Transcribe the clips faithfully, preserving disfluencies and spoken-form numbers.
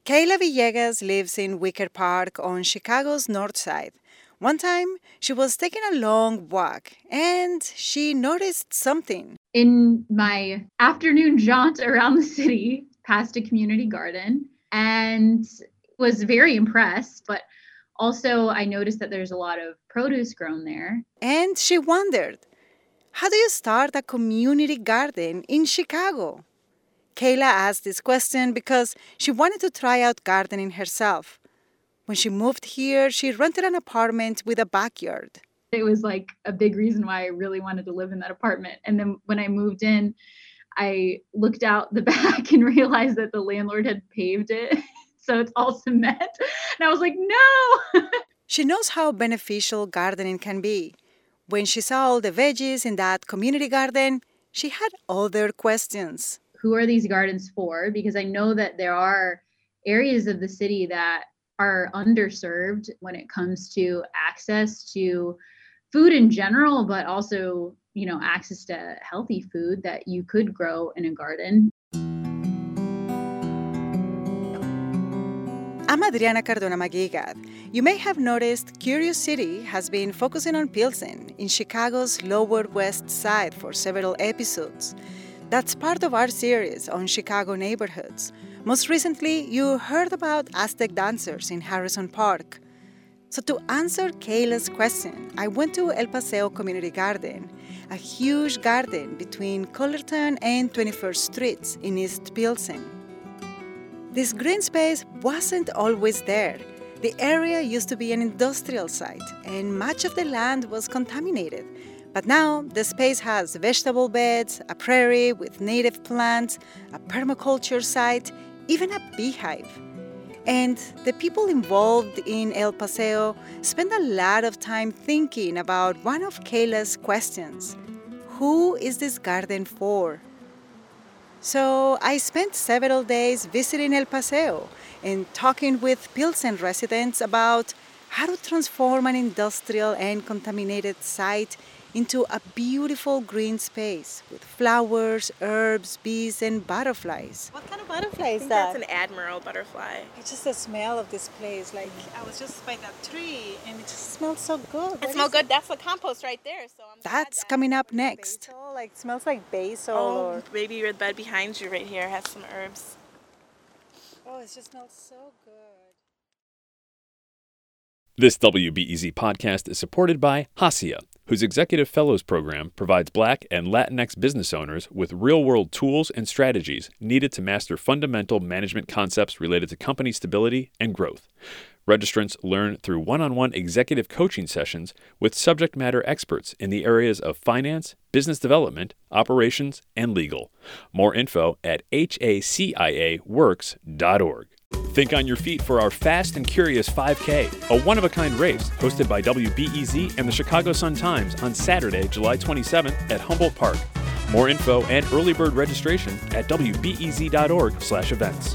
Kayla Villegas lives in Wicker Park on Chicago's north side. One time, she was taking a long walk and she noticed something. In my afternoon jaunt around the city, past a community garden, and was very impressed, but also I noticed that there's a lot of produce grown there. And she wondered, how do you start a community garden in Chicago? Kayla asked this question because she wanted to try out gardening herself. When she moved here, she rented an apartment with a backyard. It was like a big reason why I really wanted to live in that apartment. And then when I moved in, I looked out the back and realized that the landlord had paved it. So it's all cement. And I was like, no. She knows how beneficial gardening can be. When she saw all the veggies in that community garden, she had other questions. Who are these gardens for? Because I know that there are areas of the city that are underserved when it comes to access to food in general, but also, you know, access to healthy food that you could grow in a garden. I'm Adriana Cardona Maguigad. You may have noticed Curious City has been focusing on Pilsen in Chicago's Lower West Side for several episodes. That's part of our series on Chicago neighborhoods. Most recently, you heard about Aztec dancers in Harrison Park. So to answer Kayla's question, I went to El Paseo Community Garden, a huge garden between Cullerton and twenty-first Streets in East Pilsen. This green space wasn't always there. The area used to be an industrial site, and much of the land was contaminated. But now, the space has vegetable beds, a prairie with native plants, a permaculture site, even a beehive. And the people involved in El Paseo spend a lot of time thinking about one of Kayla's questions. Who is this garden for? So I spent several days visiting El Paseo and talking with Pilsen residents about how to transform an industrial and contaminated site into a beautiful green space with flowers, herbs, bees, and butterflies. What kind of butterfly I is think that? that's an admiral butterfly. It's just the smell of this place. Like, I was just by that tree and it just smells so good. It smells good. That's the compost right there. So I'm glad That's that coming up it's next. basil. Like, smells like basil. Oh, Or... maybe your bed behind you right here has some herbs. Oh, it just smells so good. This W B E Z podcast is supported by Hacia, whose Executive Fellows Program provides Black and Latinx business owners with real-world tools and strategies needed to master fundamental management concepts related to company stability and growth. Registrants learn through one-on-one executive coaching sessions with subject matter experts in the areas of finance, business development, operations, and legal. More info at H A C I A works dot org. Think on your feet for our Fast and Curious five K, a one-of-a-kind race hosted by W B E Z and the Chicago Sun-Times on Saturday, July twenty-seventh at Humboldt Park. More info and early bird registration at W B E Z dot org slash events.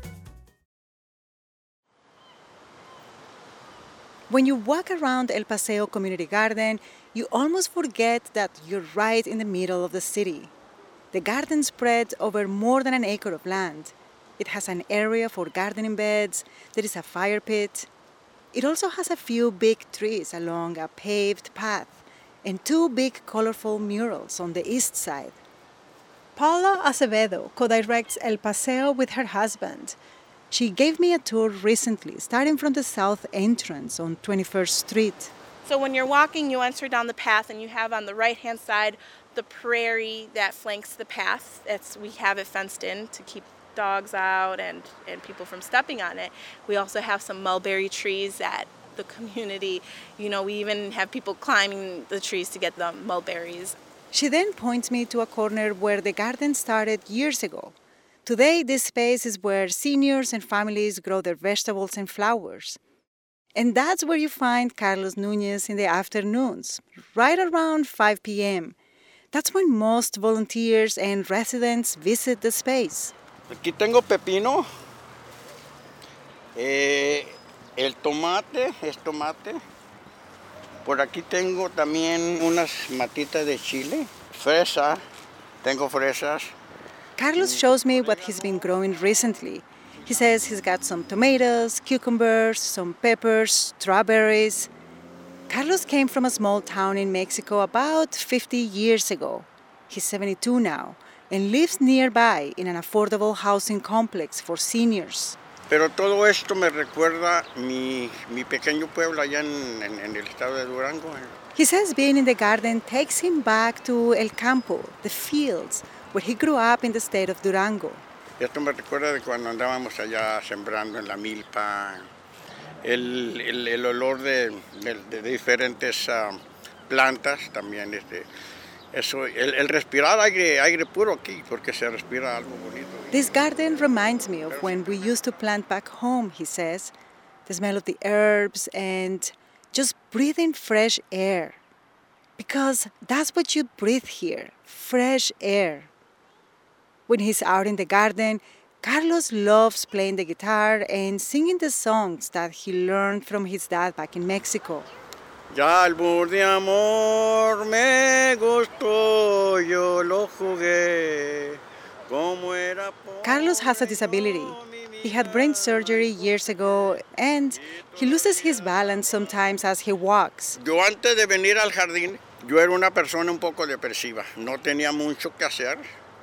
When you walk around El Paseo Community Garden, you almost forget that you're right in the middle of the city. The garden spreads over more than an acre of land. It has an area for gardening beds, there is a fire pit. It also has a few big trees along a paved path and two big colorful murals on the east side. Paula Acevedo co-directs El Paseo with her husband. She gave me a tour recently, starting from the south entrance on twenty-first Street. So when you're walking, you enter down the path, and you have on the right-hand side the prairie that flanks the path. It's, we have it fenced in to keep dogs out and, and people from stepping on it. We also have some mulberry trees that the community, you know, we even have people climbing the trees to get the mulberries. She then points me to a corner where the garden started years ago. Today, this space is where seniors and families grow their vegetables and flowers. And that's where you find Carlos Nunez in the afternoons, right around five p.m. That's when most volunteers and residents visit the space. Aquí tengo pepino, eh, el tomate, es tomate. Por aquí tengo también unas matitas de chile, fresa, tengo fresas. Carlos shows me what he's been growing recently. He says he's got some tomatoes, cucumbers, some peppers, strawberries. Carlos came from a small town in Mexico about fifty years ago. He's seventy-two now and lives nearby in an affordable housing complex for seniors. Pero todo esto me recuerda mi, mi pequeño pueblo allá en, en, en el estado de Durango. He says being in the garden takes him back to El Campo, the fields, where he grew up in the state of Durango. Esto me recuerda de cuando andábamos allá sembrando en la milpa, el, el, el olor de, de, de diferentes uh, plantas también. Este, eso, el, el respirar aire, aire puro aquí, porque se respira algo bonito. This garden reminds me of when we used to plant back home, he says. The smell of the herbs and just breathing fresh air. Because that's what you breathe here, fresh air. When he's out in the garden, Carlos loves playing the guitar and singing the songs that he learned from his dad back in Mexico. Ya albur de amor me gustó, yo lo jugué, como era. Carlos has a disability. He had brain surgery years ago and he loses his balance sometimes as he walks. Yo antes de venir al jardín, yo era una persona un poco depresiva. No tenía mucho que hacer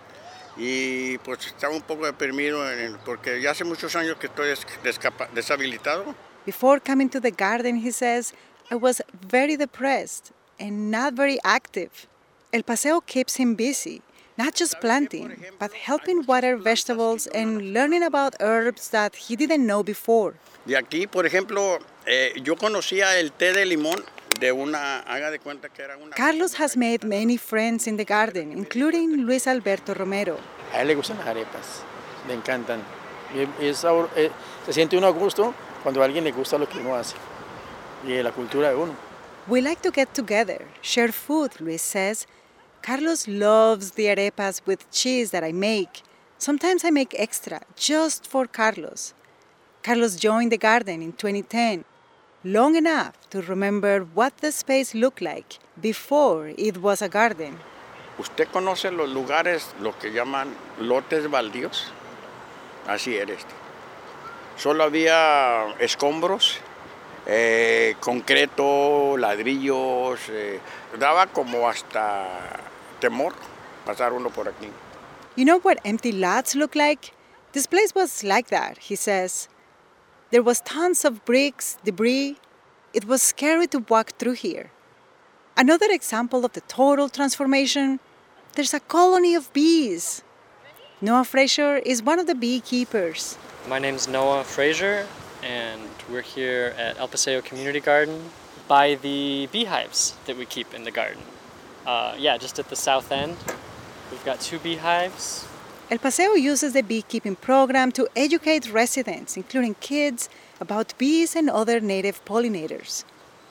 y pues estaba un poco deprimido porque ya hace muchos años que estoy deshabilitado. Before coming to the garden, he says, I was very depressed and not very active. El Paseo keeps him busy, not just planting, but helping water vegetables and learning about herbs that he didn't know before. De aquí, por ejemplo, eh, yo conocía el té de limón de una, haga de cuenta que era una... Carlos has made many friends in the garden, including Luis Alberto Romero. A él le gustan las arepas, le encantan. Y es sabor, eh, se siente uno a gusto cuando a alguien le gusta lo que uno hace y la cultura de uno. We like to get together, share food, Luis says. Carlos loves the arepas with cheese that I make. Sometimes I make extra, just for Carlos. Carlos joined the garden in twenty ten, long enough to remember what the space looked like before it was a garden. ¿Usted conoce los lugares, lo que llaman lotes baldíos? Así era este. Solo había escombros, eh, concreto, ladrillos. Eh, daba como hasta temor pasar uno por aquí. You know what empty lots look like? This place was like that, he says. There was tons of bricks, debris. It was scary to walk through here. Another example of the total transformation, there's a colony of bees. Noah Fraser is one of the beekeepers. My name's Noah Fraser, and we're here at El Paseo Community Garden by the beehives that we keep in the garden. Uh, yeah, just at the south end. We've got two beehives. El Paseo uses the beekeeping program to educate residents, including kids, about bees and other native pollinators.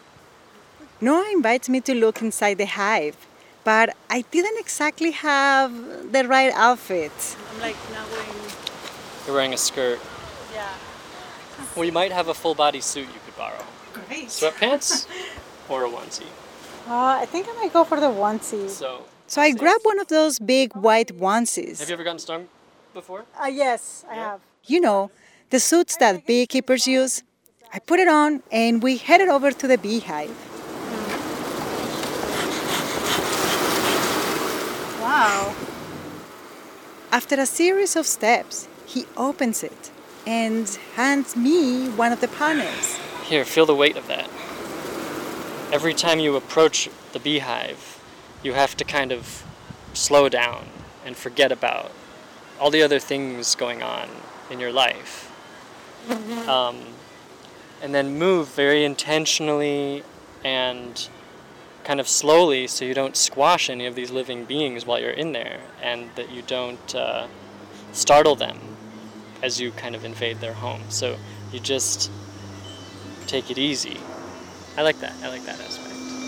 Noah invites me to look inside the hive, but I didn't exactly have the right outfit. I'm like not wearing. You're wearing a skirt. Yeah. Well, you might have a full body suit you could borrow. Great. Sweatpants or a onesie. Uh, I think I might go for the onesie. So. So I grabbed one of those big white onesies. Have you ever gotten stung before? Uh, yes, I have. You know, the suits that beekeepers use. I put it on and we headed over to the beehive. Wow. After a series of steps, he opens it and hands me one of the panels. Here, feel the weight of that. Every time you approach the beehive, you have to kind of slow down and forget about all the other things going on in your life. Um, and then move very intentionally and kind of slowly so you don't squash any of these living beings while you're in there, and that you don't uh, startle them as you kind of invade their home. So you just take it easy. I like that. I like that aspect.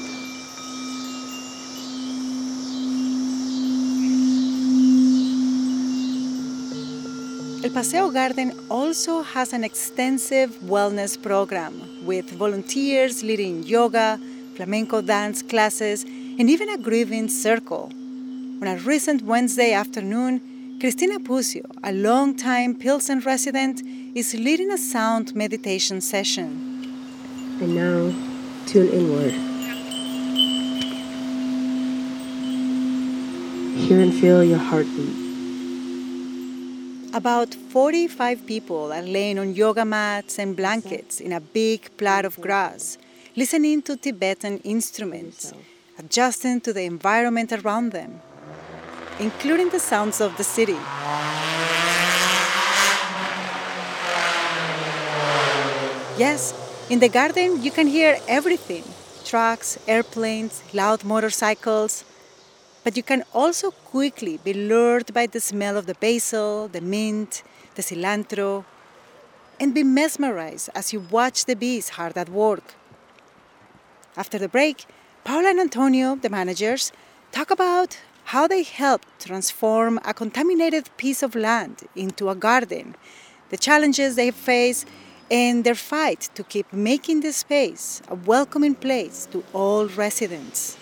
El Paseo Garden also has an extensive wellness program with volunteers leading yoga, flamenco dance classes, and even a grieving circle. On a recent Wednesday afternoon, Cristina Pucio, a longtime Pilsen resident, is leading a sound meditation session. And now, tune inward. Hear and feel your heartbeat. About forty-five people are laying on yoga mats and blankets in a big plot of grass, listening to Tibetan instruments, adjusting to the environment around them, including the sounds of the city. Yes, in the garden you can hear everything: trucks, airplanes, loud motorcycles. But you can also quickly be lured by the smell of the basil, the mint, the cilantro, and be mesmerized as you watch the bees hard at work. After the break, Paula and Antonio, the managers, talk about how they helped transform a contaminated piece of land into a garden, the challenges they face, and their fight to keep making the space a welcoming place to all residents.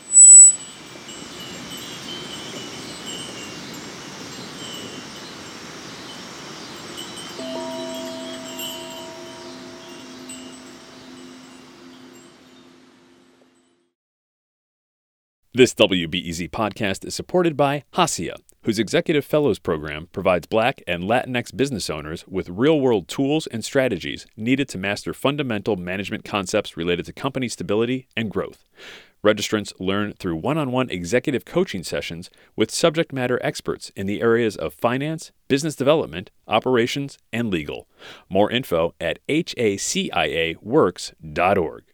This W B E Z podcast is supported by Hacia, whose Executive Fellows Program provides Black and Latinx business owners with real-world tools and strategies needed to master fundamental management concepts related to company stability and growth. Registrants learn through one-on-one executive coaching sessions with subject matter experts in the areas of finance, business development, operations, and legal. More info at H A C I A works dot org.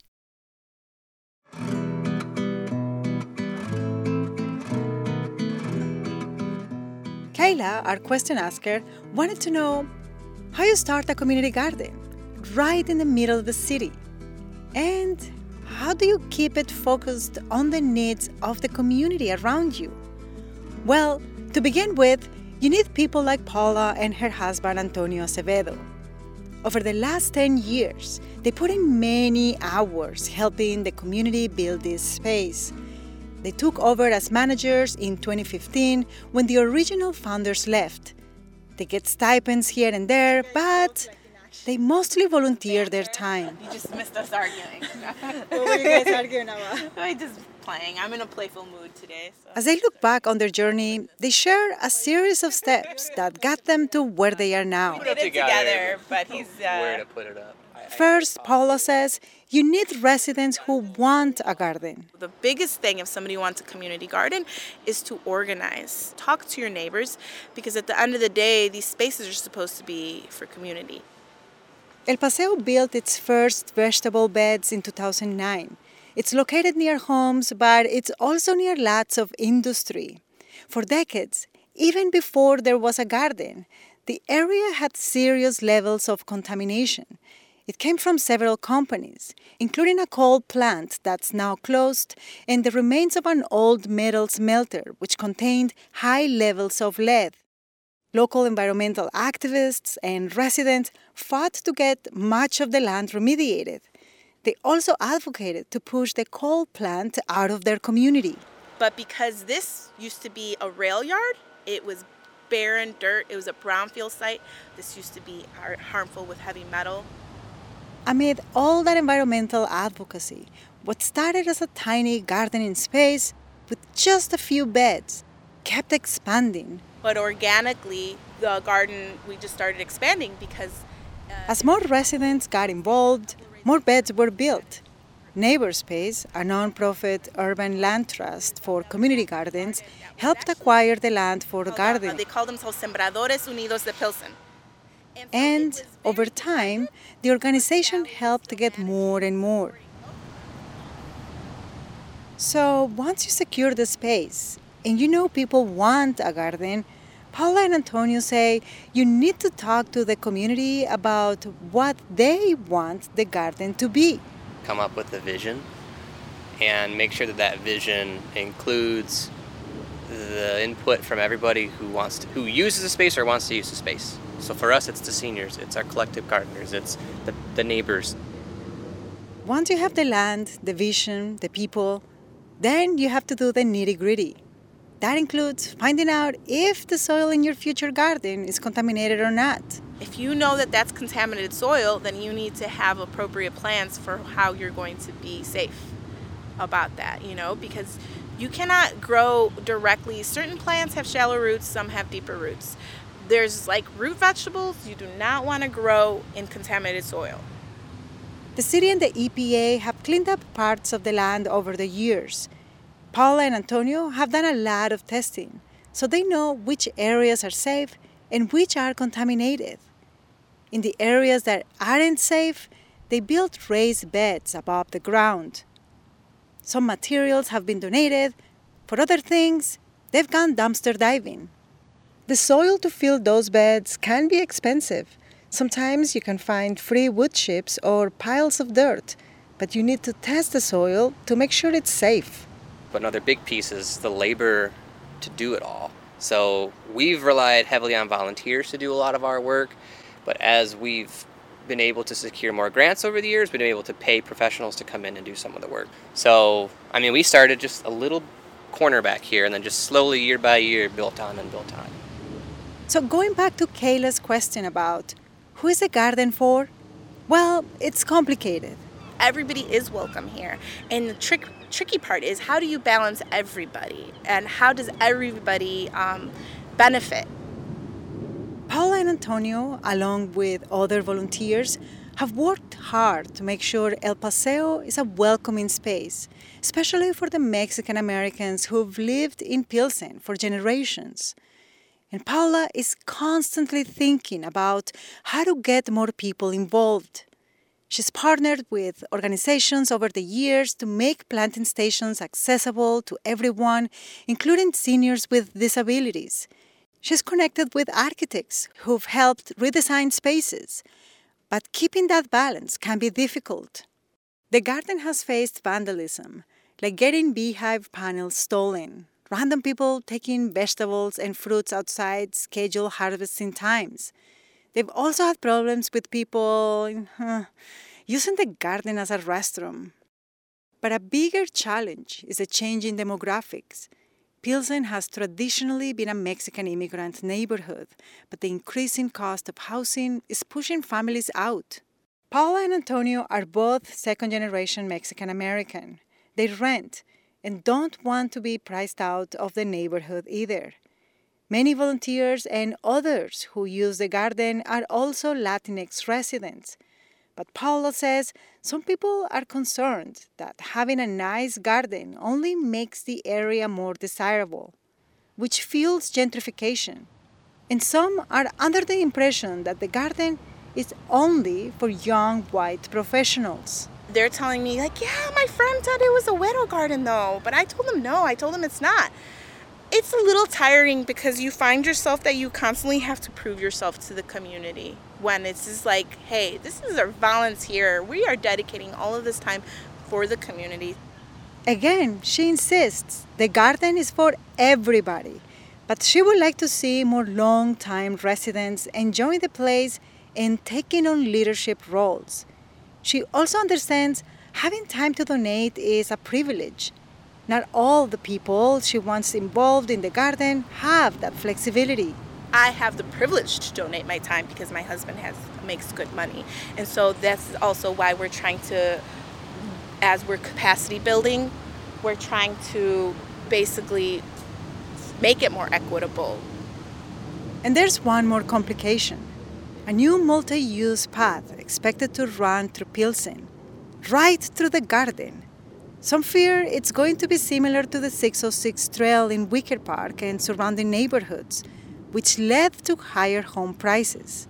Kayla, our question asker, wanted to know how you start a community garden right in the middle of the city. And how do you keep it focused on the needs of the community around you? Well, to begin with, you need people like Paula and her husband Antonio Acevedo. Over the last ten years, they put in many hours helping the community build this space. They took over as managers in twenty fifteen when the original founders left. They get stipends here and there, but they mostly volunteer their time. You just missed us arguing. What were you guys arguing about? I'm just playing. I'm in a playful mood today. So. As they look back on their journey, they share a series of steps that got them to where they are now. We did it together, but he's... Uh, where to put it up. First, Paula says, you need residents who want a garden. The biggest thing if somebody wants a community garden is to organize. Talk to your neighbors, because at the end of the day, these spaces are supposed to be for community. El Paseo built its first vegetable beds in two thousand nine. It's located near homes, but it's also near lots of industry. For decades, even before there was a garden, the area had serious levels of contamination. It came from several companies, including a coal plant that's now closed and the remains of an old metal smelter which contained high levels of lead. Local environmental activists and residents fought to get much of the land remediated. They also advocated to push the coal plant out of their community. But because this used to be a rail yard, it was barren dirt, it was a brownfield site. This used to be harmful with heavy metal. Amid all that environmental advocacy, what started as a tiny gardening space with just a few beds kept expanding. But organically, the garden, we just started expanding because... Uh, As more residents got involved, more beds were built. NeighborSpace, a non-profit urban land trust for community gardens, helped acquire the land for gardening. They call themselves Sembradores Unidos de Pilsen. And over time, the organization helped get more and more. So once you secure the space, and you know people want a garden, Paula and Antonio say you need to talk to the community about what they want the garden to be. Come up with a vision and make sure that that vision includes the input from everybody who wants to, who uses the space or wants to use the space. So for us, it's the seniors, it's our collective gardeners, it's the, the neighbors. Once you have the land, the vision, the people, then you have to do the nitty-gritty. That includes finding out if the soil in your future garden is contaminated or not. If you know that that's contaminated soil, then you need to have appropriate plans for how you're going to be safe about that, you know, because you cannot grow directly. Certain plants have shallow roots, some have deeper roots. There's like root vegetables you do not want to grow in contaminated soil. The city and the E P A have cleaned up parts of the land over the years. Paula and Antonio have done a lot of testing, so they know which areas are safe and which are contaminated. In the areas that aren't safe, they built raised beds above the ground. Some materials have been donated. For other things, they've gone dumpster diving. The soil to fill those beds can be expensive. Sometimes you can find free wood chips or piles of dirt, but you need to test the soil to make sure it's safe. But another big piece is the labor to do it all. So we've relied heavily on volunteers to do a lot of our work, but as we've been able to secure more grants over the years, we've been able to pay professionals to come in and do some of the work. So, I mean, we started just a little corner back here and then just slowly, year by year, built on and built on. So going back to Kayla's question about who is the garden for? Well, it's complicated. Everybody is welcome here. And the trick, tricky part is, how do you balance everybody? And how does everybody um, benefit? Paula and Antonio, along with other volunteers, have worked hard to make sure El Paseo is a welcoming space, especially for the Mexican Americans who've lived in Pilsen for generations. And Paula is constantly thinking about how to get more people involved. She's partnered with organizations over the years to make planting stations accessible to everyone, including seniors with disabilities. She's connected with architects who've helped redesign spaces. But keeping that balance can be difficult. The garden has faced vandalism, like getting beehive panels stolen, random people taking vegetables and fruits outside scheduled harvesting times. They've also had problems with people uh, using the garden as a restroom. But a bigger challenge is the change in demographics. Pilsen has traditionally been a Mexican immigrant neighborhood, but the increasing cost of housing is pushing families out. Paula and Antonio are both second-generation Mexican American. They rent and don't want to be priced out of the neighborhood either. Many volunteers and others who use the garden are also Latinx residents. But Paula says some people are concerned that having a nice garden only makes the area more desirable, which fuels gentrification. And some are under the impression that the garden is only for young white professionals. They're telling me, like, yeah, my friend said it was a widow garden, though. But I told them no. I told them it's not. It's a little tiring because you find yourself that you constantly have to prove yourself to the community when it's just like, hey, this is a volunteer. We are dedicating all of this time for the community. Again, she insists the garden is for everybody, but she would like to see more long-time residents enjoying the place and taking on leadership roles. She also understands having time to donate is a privilege. Not all the people she wants involved in the garden have that flexibility. I have the privilege to donate my time because my husband has makes good money. And so that's also why we're trying to, as we're capacity building, we're trying to basically make it more equitable. And there's one more complication. A new multi-use path expected to run through Pilsen, right through the garden. Some fear it's going to be similar to the six oh six trail in Wicker Park and surrounding neighborhoods, which led to higher home prices.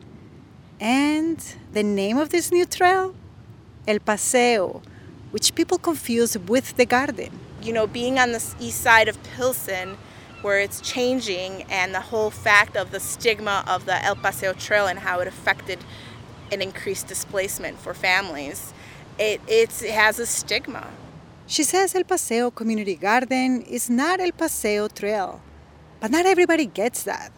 And the name of this new trail? El Paseo, which people confuse with the garden. You know, being on the east side of Pilsen, where it's changing, and the whole fact of the stigma of the El Paseo Trail and how it affected an increased displacement for families, it, it's, it has a stigma. She says El Paseo Community Garden is not El Paseo Trail, but not everybody gets that.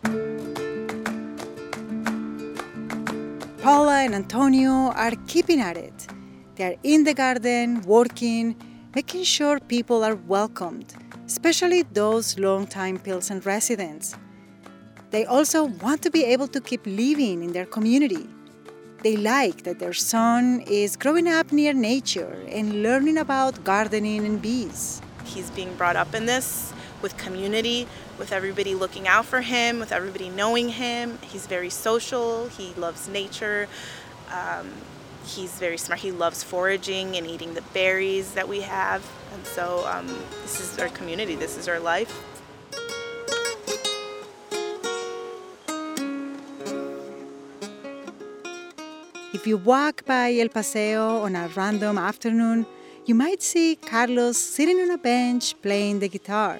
Paula and Antonio are keeping at it. They are in the garden, working, making sure people are welcomed, especially those longtime Pilsen residents. They also want to be able to keep living in their community. They like that their son is growing up near nature and learning about gardening and bees. He's being brought up in this with community, with everybody looking out for him, with everybody knowing him. He's very social. He loves nature. Um, he's very smart. He loves foraging and eating the berries that we have. And so um, this is our community. This is our life. If you walk by El Paseo on a random afternoon, you might see Carlos sitting on a bench playing the guitar.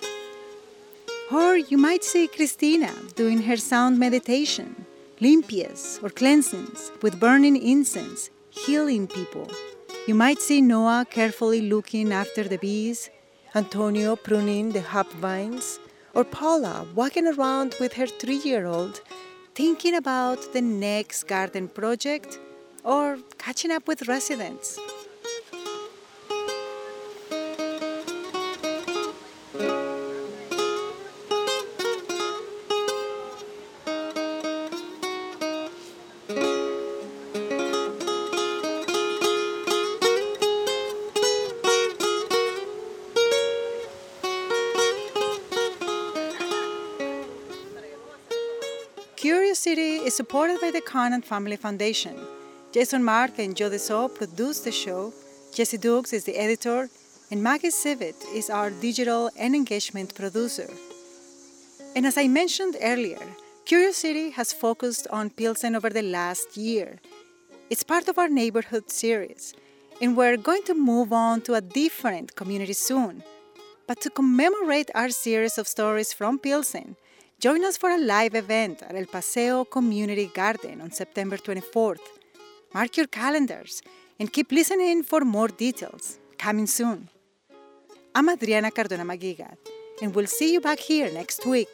Or you might see Cristina doing her sound meditation, limpias or cleansings with burning incense, healing people. You might see Noah carefully looking after the bees, Antonio pruning the hop vines, or Paula walking around with her three-year-old thinking about the next garden project or catching up with residents. Curious City is supported by the Conant Family Foundation. Jason Mark and Joe Deso produce the show, Jesse Dukes is the editor, and Maggie Civet is our digital and engagement producer. And as I mentioned earlier, Curious City has focused on Pilsen over the last year. It's part of our neighborhood series, and we're going to move on to a different community soon. But to commemorate our series of stories from Pilsen, join us for a live event at El Paseo Community Garden on September twenty-fourth. Mark your calendars and keep listening for more details. Coming soon. I'm Adriana Cardona Maguigad, and we'll see you back here next week.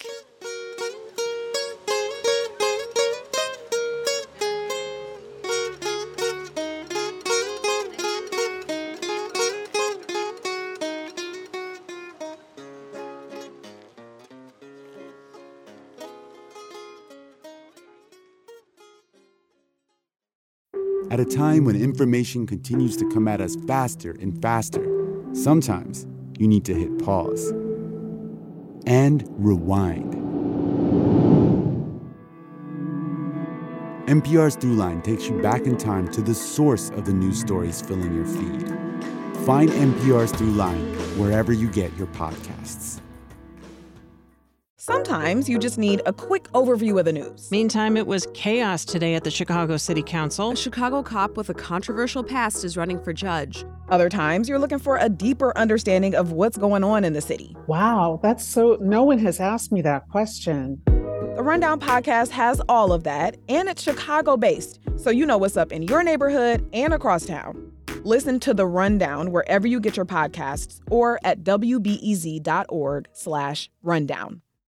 At a time when information continues to come at us faster and faster, sometimes you need to hit pause and rewind. N P R's Throughline takes you back in time to the source of the news stories filling your feed. Find N P R's Throughline wherever you get your podcasts. Sometimes you just need a quick overview of the news. Meantime, it was chaos today at the Chicago City Council. A Chicago cop with a controversial past is running for judge. Other times, you're looking for a deeper understanding of what's going on in the city. Wow, that's so... No one has asked me that question. The Rundown podcast has all of that, and it's Chicago-based, so you know what's up in your neighborhood and across town. Listen to The Rundown wherever you get your podcasts or at W B E Z dot org slash rundown.